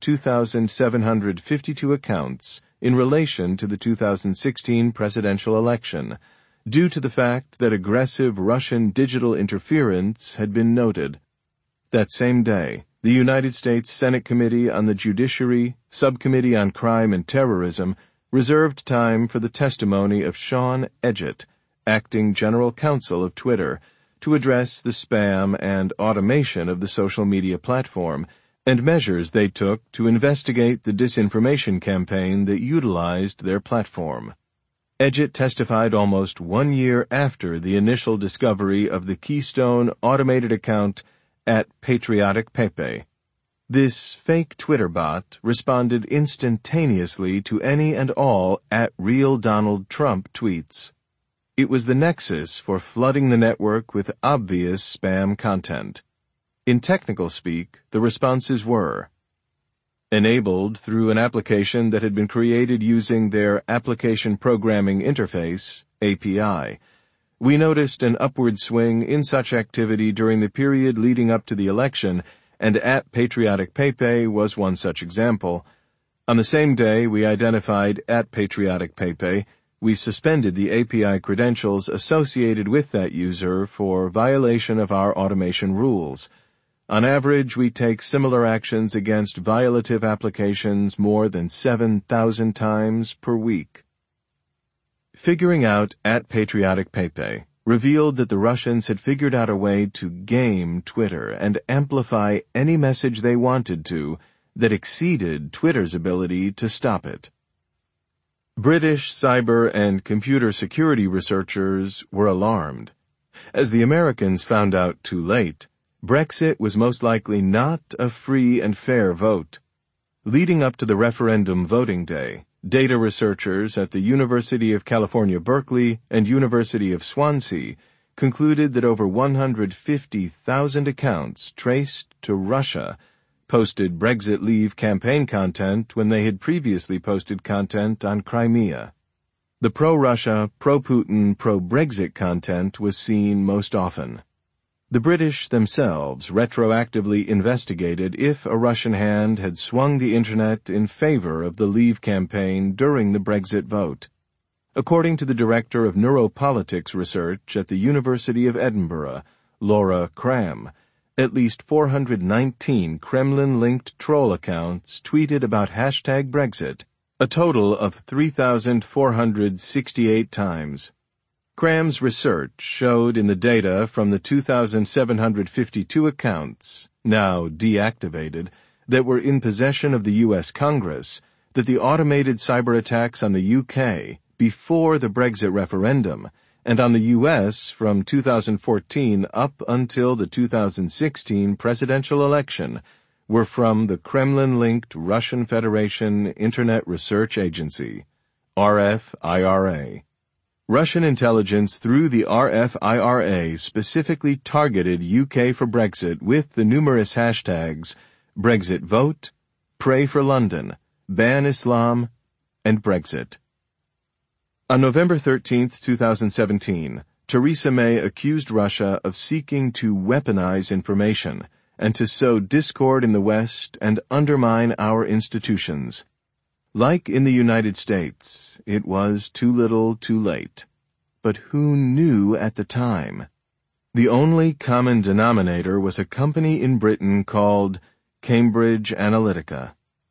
2,752 accounts in relation to the 2016 presidential election, due to the fact that aggressive Russian digital interference had been noted. That same day, the United States Senate Committee on the Judiciary, Subcommittee on Crime and Terrorism, reserved time for the testimony of Sean Edgett, acting General Counsel of Twitter, to address the spam and automation of the social media platform and measures they took to investigate the disinformation campaign that utilized their platform. Edgett testified almost 1 year after the initial discovery of the Keystone automated account @PatrioticPepe. This fake Twitter bot responded instantaneously to any and all @RealDonaldTrump tweets. It was the nexus for flooding the network with obvious spam content. In technical speak, the responses were enabled through an application that had been created using their Application Programming Interface, API. We noticed an upward swing in such activity during the period leading up to the election, and @PatrioticPepe was one such example. On the same day we identified @PatrioticPepe, we suspended the API credentials associated with that user for violation of our automation rules. On average, we take similar actions against violative applications more than 7,000 times per week. Figuring out @PatrioticPepe revealed that the Russians had figured out a way to game Twitter and amplify any message they wanted to that exceeded Twitter's ability to stop it. British cyber and computer security researchers were alarmed. As the Americans found out too late, Brexit was most likely not a free and fair vote. Leading up to the referendum voting day, data researchers at the University of California, Berkeley and University of Swansea concluded that over 150,000 accounts traced to Russia posted Brexit Leave campaign content when they had previously posted content on Crimea. The pro-Russia, pro-Putin, pro-Brexit content was seen most often. The British themselves retroactively investigated if a Russian hand had swung the Internet in favor of the Leave campaign during the Brexit vote. According to the Director of Neuropolitics Research at the University of Edinburgh, Laura Cram, at least 419 Kremlin-linked troll accounts tweeted about hashtag Brexit, a total of 3,468 times. Cram's research showed in the data from the 2,752 accounts, now deactivated, that were in possession of the U.S. Congress, that the automated cyber attacks on the U.K. before the Brexit referendum and on the U.S. from 2014 up until the 2016 presidential election were from the Kremlin-linked Russian Federation Internet Research Agency, RFIRA. Russian intelligence through the RFIRA specifically targeted UK for Brexit with the numerous hashtags Brexit Vote, Pray for London, Ban Islam, and Brexit. On November 13, 2017, Theresa May accused Russia of seeking to weaponize information and to sow discord in the West and undermine our institutions. Like in the United States, it was too little too late. But who knew at the time? The only common denominator was a company in Britain called Cambridge Analytica.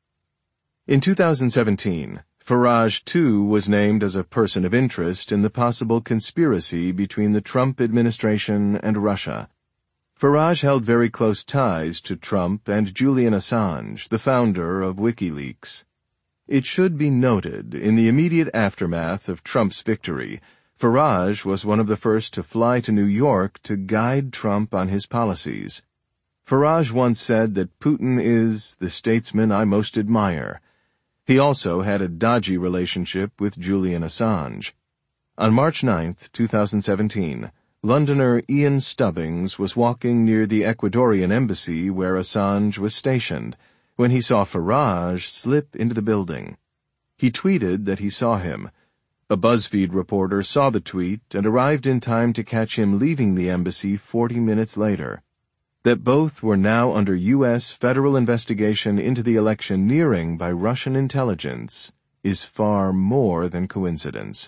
In 2017, Farage, too, was named as a person of interest in the possible conspiracy between the Trump administration and Russia. Farage held very close ties to Trump and Julian Assange, the founder of WikiLeaks. It should be noted, in the immediate aftermath of Trump's victory, Farage was one of the first to fly to New York to guide Trump on his policies. Farage once said that Putin is the statesman I most admire. He also had a dodgy relationship with Julian Assange. On March 9, 2017, Londoner Ian Stubbings was walking near the Ecuadorian embassy where Assange was stationed when he saw Farage slip into the building. He tweeted that he saw him. A BuzzFeed reporter saw the tweet and arrived in time to catch him leaving the embassy 40 minutes later. That both were now under U.S. federal investigation into the electioneering by Russian intelligence is far more than coincidence.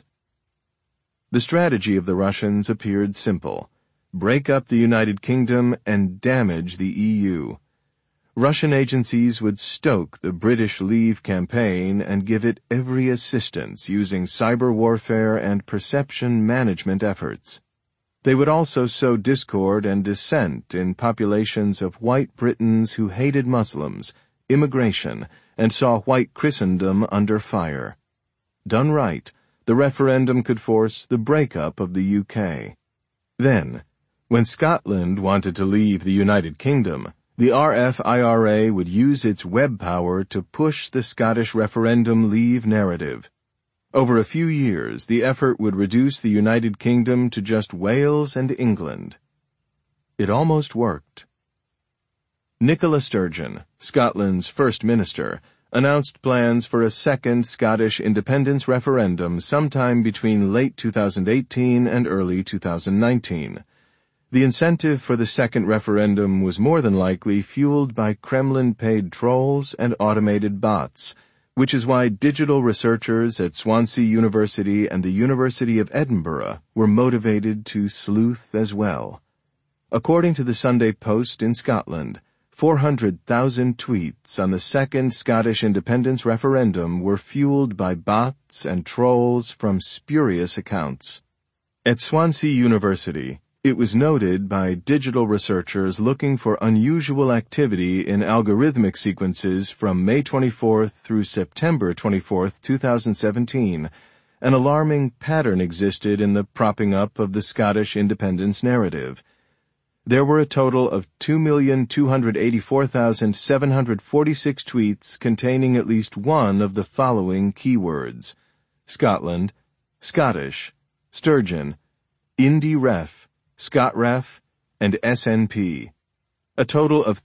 The strategy of the Russians appeared simple: break up the United Kingdom and damage the EU. Russian agencies would stoke the British Leave campaign and give it every assistance using cyber warfare and perception management efforts. They would also sow discord and dissent in populations of white Britons who hated Muslims, immigration, and saw white Christendom under fire. Done right, the referendum could force the breakup of the UK. Then, when Scotland wanted to leave the United Kingdom, the RFIRA would use its web power to push the Scottish referendum leave narrative. Over a few years, the effort would reduce the United Kingdom to just Wales and England. It almost worked. Nicola Sturgeon, Scotland's First Minister, announced plans for a second Scottish independence referendum sometime between late 2018 and early 2019. The incentive for the second referendum was more than likely fueled by Kremlin-paid trolls and automated bots, which is why digital researchers at Swansea University and the University of Edinburgh were motivated to sleuth as well. According to the Sunday Post in Scotland, 400,000 tweets on the second Scottish independence referendum were fueled by bots and trolls from spurious accounts. At Swansea University, it was noted by digital researchers looking for unusual activity in algorithmic sequences from May 24 through September 24, 2017. An alarming pattern existed in the propping up of the Scottish independence narrative. there were a total of 2,284,746 tweets containing at least one of the following keywords: Scotland, Scottish, Sturgeon, Indie Ref, ScotRef, and SNP. A total of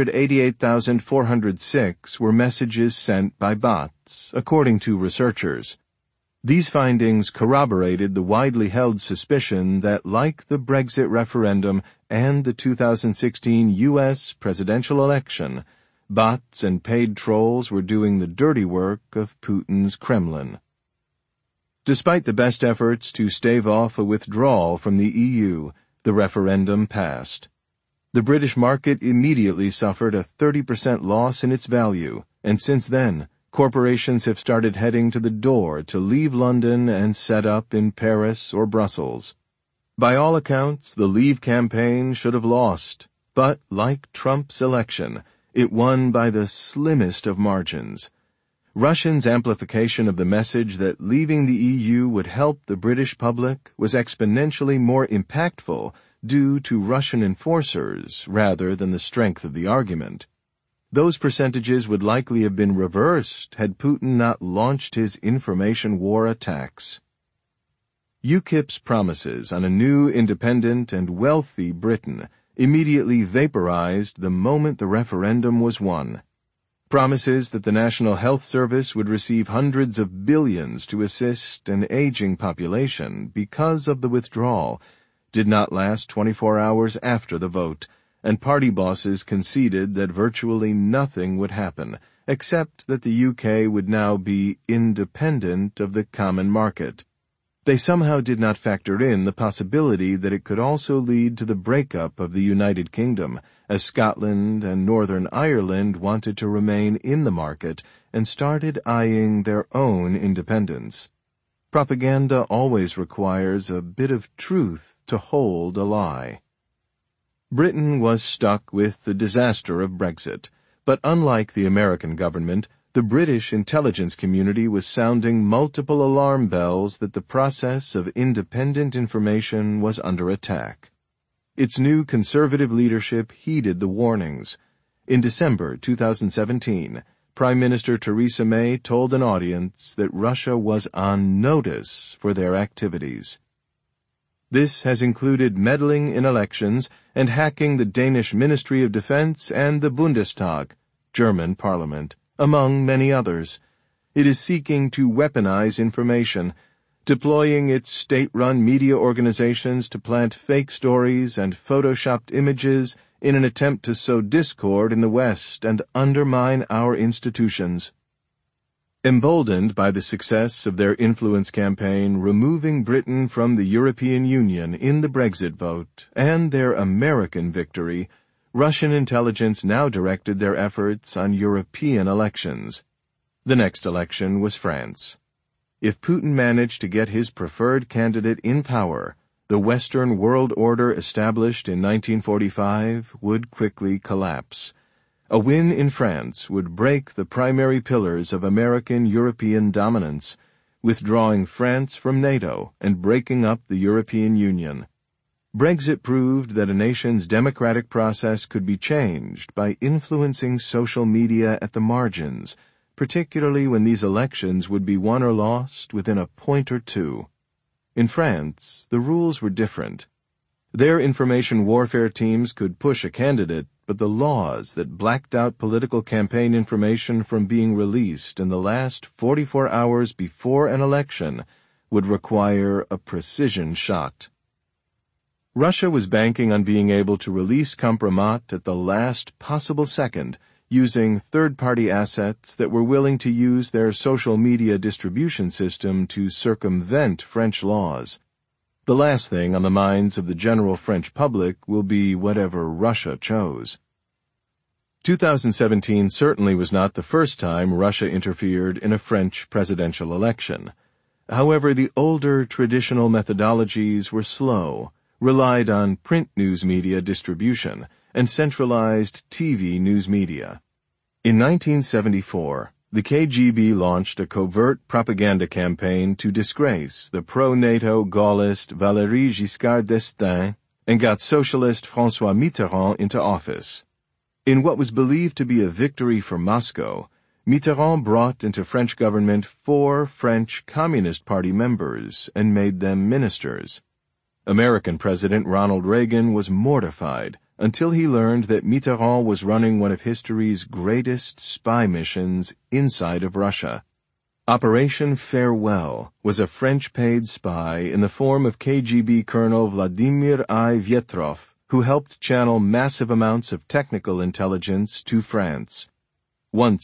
388,406 were messages sent by bots, according to researchers. These findings corroborated the widely held suspicion that, like the Brexit referendum and the 2016 U.S. presidential election, bots and paid trolls were doing the dirty work of Putin's Kremlin. Despite the best efforts to stave off a withdrawal from the EU, the referendum passed. The British market immediately suffered a 30% loss in its value, and since then, corporations have started heading to the door to leave London and set up in Paris or Brussels. By all accounts, the Leave campaign should have lost, but like Trump's election, it won by the slimmest of margins. Russians' amplification of the message that leaving the EU would help the British public was exponentially more impactful due to Russian enforcers rather than the strength of the argument. Those percentages would likely have been reversed had Putin not launched his information war attacks. UKIP's promises on a new, independent, and wealthy Britain immediately vaporized the moment the referendum was won. Promises that the National Health Service would receive hundreds of billions to assist an aging population because of the withdrawal did not last 24 hours after the vote, and party bosses conceded that virtually nothing would happen, except that the UK would now be independent of the common market. They somehow did not factor in the possibility that it could also lead to the breakup of the United Kingdom, as Scotland and Northern Ireland wanted to remain in the market and started eyeing their own independence. Propaganda always requires a bit of truth to hold a lie. Britain was stuck with the disaster of Brexit, but unlike the American government, the British intelligence community was sounding multiple alarm bells that the process of independent information was under attack. Its new conservative leadership heeded the warnings. In December 2017, Prime Minister Theresa May told an audience that Russia was on notice for their activities. This has included meddling in elections and hacking the Danish Ministry of Defense and the Bundestag, German parliament, among many others. It is seeking to weaponize information, deploying its state-run media organizations to plant fake stories and photoshopped images in an attempt to sow discord in the West and undermine our institutions. Emboldened by the success of their influence campaign removing Britain from the European Union in the Brexit vote and their American victory, Russian intelligence now directed their efforts on European elections. The next election was France. If Putin managed to get his preferred candidate in power, the Western world order established in 1945 would quickly collapse. A win in France would break the primary pillars of American-European dominance, withdrawing France from NATO and breaking up the European Union. Brexit proved that a nation's democratic process could be changed by influencing social media at the margins, particularly when these elections would be won or lost within a point or two. In France, the rules were different. Their information warfare teams could push a candidate, but the laws that blacked out political campaign information from being released in the last 44 hours before an election would require a precision shot. Russia was banking on being able to release compromat at the last possible second using third-party assets that were willing to use their social media distribution system to circumvent French laws. The last thing on the minds of the general French public will be whatever Russia chose. 2017 certainly was not the first time Russia interfered in a French presidential election. However, the older traditional methodologies were slow, relied on print news media distribution, and centralized TV news media. In 1974, the KGB launched a covert propaganda campaign to disgrace the pro-NATO Gaullist Valéry Giscard d'Estaing and got socialist François Mitterrand into office. In what was believed to be a victory for Moscow, Mitterrand brought into French government 4 French Communist Party members and made them ministers. American President Ronald Reagan was mortified until he learned that Mitterrand was running one of history's greatest spy missions inside of Russia. Operation Farewell was a French-paid spy in the form of KGB Colonel Vladimir I. Vietrov, who helped channel massive amounts of technical intelligence to France. Once